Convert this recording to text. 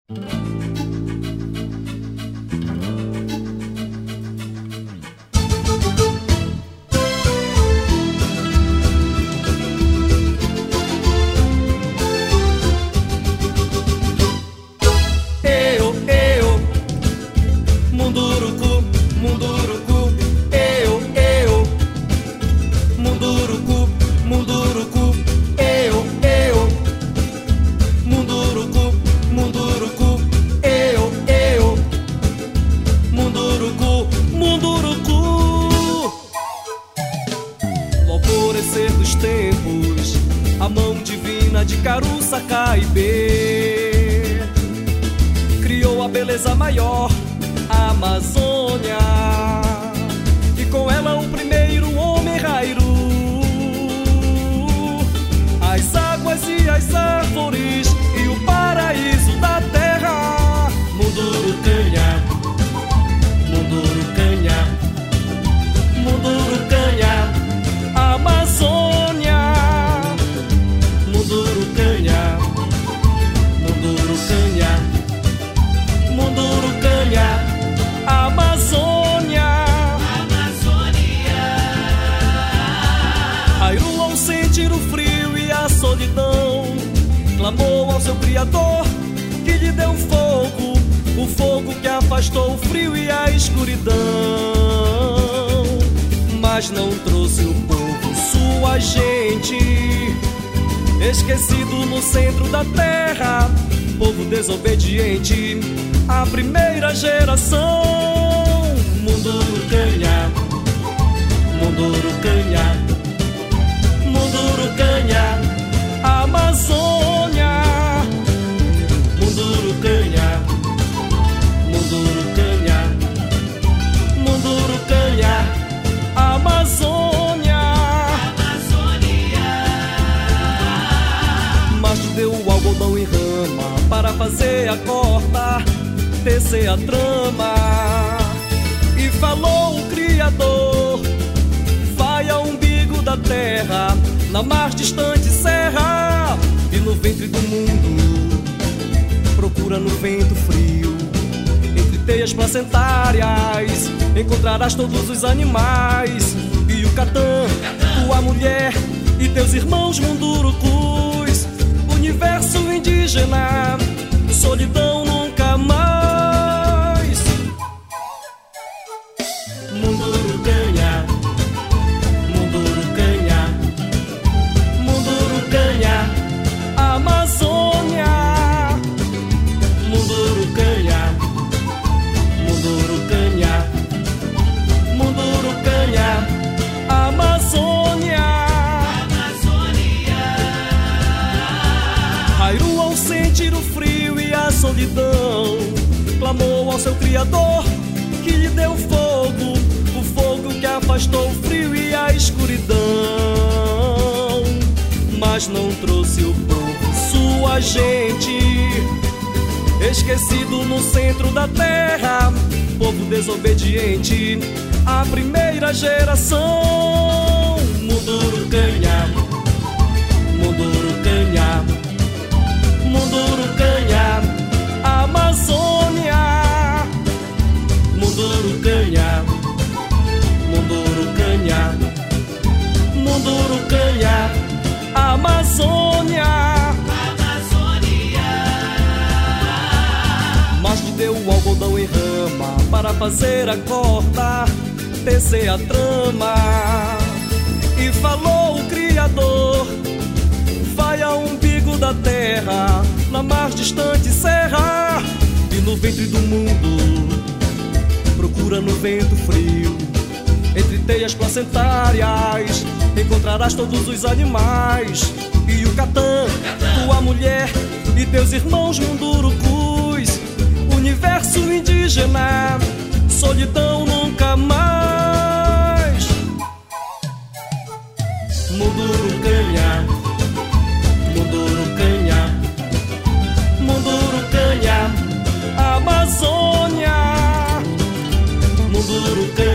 Munduruku, munduruku, eu, munduruku, munduruku, eu, munduruku, munduruku, eu, munduruku, munduruku. No alvorecer dos tempos, a mão divina de Caruça Caibê criou a beleza maior, a Amazônia, e com ela o primeiro homem rairu. As águas e as árvores e o paraíso da terra. Mundurucanha, mundurucanha, mundurucanha, Amazônia. Mundurucanha, mundurucanha, mundurucanha, Amazônia. Rairu, ao sentir o frio e a solidão, clamou ao seu Criador, que lhe deu fogo, o fogo que afastou o frio e a escuridão. Mas não trouxe o povo, sua gente, esquecido no centro da terra, povo desobediente, a primeira geração. Mundurucanha, mundurucanha, mundurucanha, Amazônia. Mundurucanha, mundurucanha, mundurucanha, Amazônia. Mas deu o algodão em rama para fazer a corda, tecer a trama. E falou o Criador: vai ao umbigo da terra, na mais distante serra, e no ventre do mundo procura no vento frio, entre teias placentárias encontrarás todos os animais. E o Catã, tua mulher e teus irmãos mundurucus, universo indígena, solidão nunca mais. Mundurucanha, mundurucanha, mundurucanha, Amazônia. Mundurucanha, mundurucanha, mundurucanha, Amazônia. Rairu, ao sentir o frio e a solidão, clamou ao seu Criador, que lhe deu fogo, o fogo que afastou o frio e a escuridão. Mas não trouxe o povo, sua gente, esquecido no centro da terra, povo desobediente, a primeira geração. Mundurucanha, mundurucanha, mundurucanha, Amazônia. Mundurucanha, mundurucanha, mundurucanha, Amazônia. Mas te deu o algodão em rama para fazer a corda, tecer a trama. E falou o Criador: vai ao umbigo da terra, na mais distante serra, e no ventre do mundo procura no vento frio, entre teias placentárias encontrarás todos os animais. E o Catã, tua mulher e teus irmãos mundurucus, universo indígena, solidão nunca mais. Mundurucanha, mundurucanha, mundurucanha, Amazônia. Mundurucanha,